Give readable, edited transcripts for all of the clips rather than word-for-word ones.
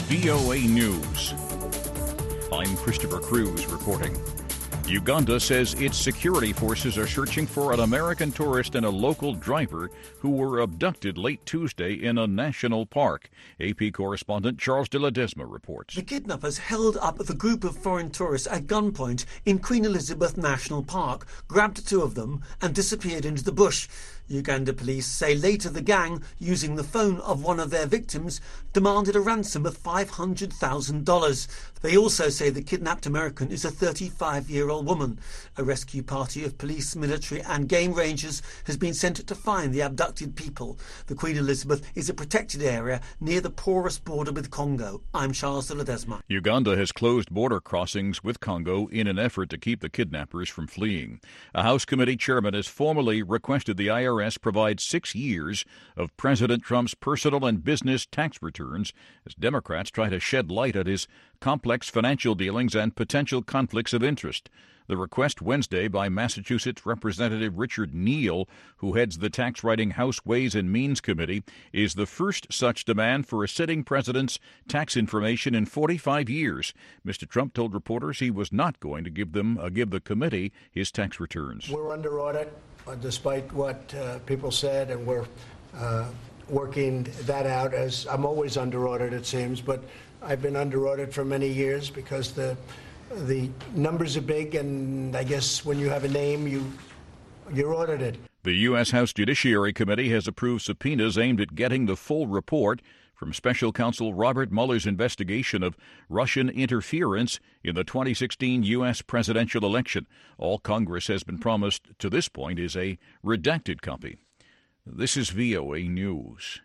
VOA News. I'm Christopher Cruz reporting. Uganda says its security forces are searching for an American tourist and a local driver who were abducted late Tuesday in a national park. AP correspondent Charles de Ledesma reports. The kidnappers held up the group of foreign tourists at gunpoint in Queen Elizabeth National Park, grabbed two of them and disappeared into the bush. Uganda police say later the gang, using the phone of one of their victims, demanded a ransom of $500,000. They also say the kidnapped American is a 35-year-old woman. A rescue party of police, military and game rangers has been sent to find the abducted people. The Queen Elizabeth is a protected area near the porous border with Congo. I'm Charles de Ledesma. Uganda has closed border crossings with Congo in an effort to keep the kidnappers from fleeing. A House committee chairman has formally requested the IRS provide 6 years of President Trump's personal and business tax returns as Democrats try to shed light on his complex financial dealings and potential conflicts of interest. The request Wednesday by Massachusetts Representative Richard Neal, who heads the tax-writing House Ways and Means Committee, is the first such demand for a sitting president's tax information in 45 years. Mr. Trump told reporters he was not going to give the committee his tax returns. We're under audit, despite what people said, and we're working that out. As I'm always under audit, it seems, but I've been under audit for many years because the numbers are big, and I guess when you have a name, you're audited. The U.S. House Judiciary Committee has approved subpoenas aimed at getting the full report from Special Counsel Robert Mueller's investigation of Russian interference in the 2016 U.S. presidential election. All Congress has been promised to this point is a redacted copy. This is VOA News.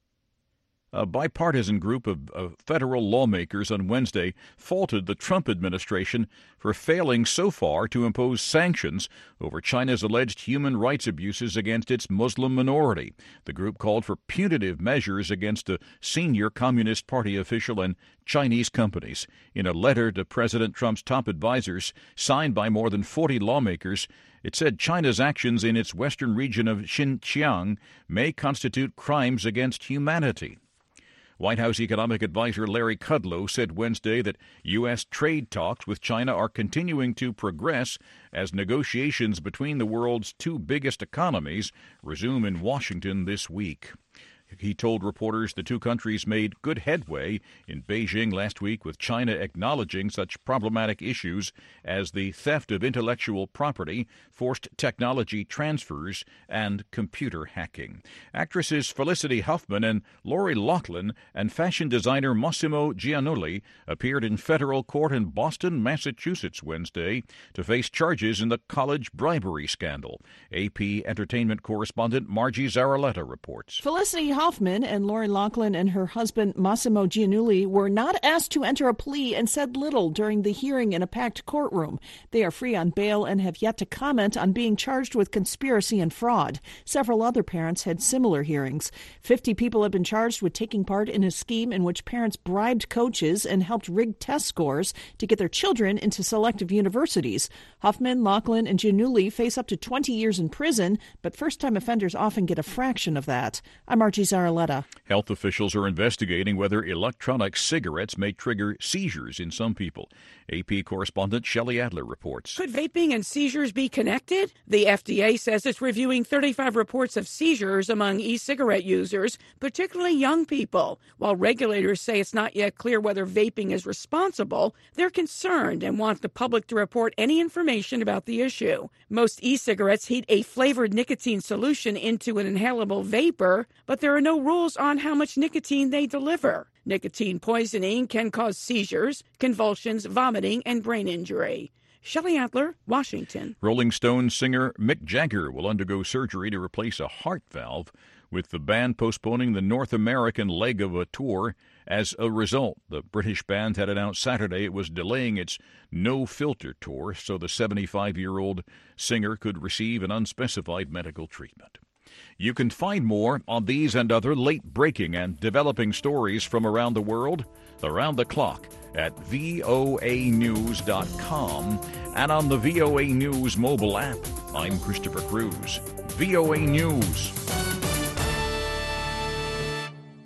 A bipartisan group of federal lawmakers on Wednesday faulted the Trump administration for failing so far to impose sanctions over China's alleged human rights abuses against its Muslim minority. The group called for punitive measures against a senior Communist Party official and Chinese companies. In a letter to President Trump's top advisors, signed by more than 40 lawmakers, it said China's actions in its western region of Xinjiang may constitute crimes against humanity. White House economic advisor Larry Kudlow said Wednesday that U.S. trade talks with China are continuing to progress as negotiations between the world's two biggest economies resume in Washington this week. He told reporters the two countries made good headway in Beijing last week, with China acknowledging such problematic issues as the theft of intellectual property, forced technology transfers, and computer hacking. Actresses Felicity Huffman and Lori Loughlin and fashion designer Massimo Giannulli appeared in federal court in Boston, Massachusetts Wednesday to face charges in the college bribery scandal. AP entertainment correspondent Margie Zaraletta reports. Felicity Huffman and Lori Loughlin and her husband Massimo Giannulli were not asked to enter a plea and said little during the hearing in a packed courtroom. They are free on bail and have yet to comment on being charged with conspiracy and fraud. Several other parents had similar hearings. 50 people have been charged with taking part in a scheme in which parents bribed coaches and helped rig test scores to get their children into selective universities. Huffman, Loughlin, and Giannulli face up to 20 years in prison, but first-time offenders often get a fraction of that. I'm Margie Zaraletta. Health officials are investigating whether electronic cigarettes may trigger seizures in some people. AP correspondent Shelley Adler reports. Could vaping and seizures be connected? The FDA says it's reviewing 35 reports of seizures among e-cigarette users, particularly young people. While regulators say it's not yet clear whether vaping is responsible, they're concerned and want the public to report any information about the issue. Most e-cigarettes heat a flavored nicotine solution into an inhalable vapor, but there are no rules on how much nicotine they deliver. Nicotine poisoning can cause seizures, convulsions, vomiting, and brain injury. Shelley Adler, Washington. Rolling Stones singer Mick Jagger will undergo surgery to replace a heart valve, with the band postponing the North American leg of a tour. As a result, the British band had announced Saturday it was delaying its No Filter tour so the 75-year-old singer could receive an unspecified medical treatment. You can find more on these and other late-breaking and developing stories from around the world, around the clock, at voanews.com and on the VOA News mobile app. I'm Christopher Cruz. VOA News.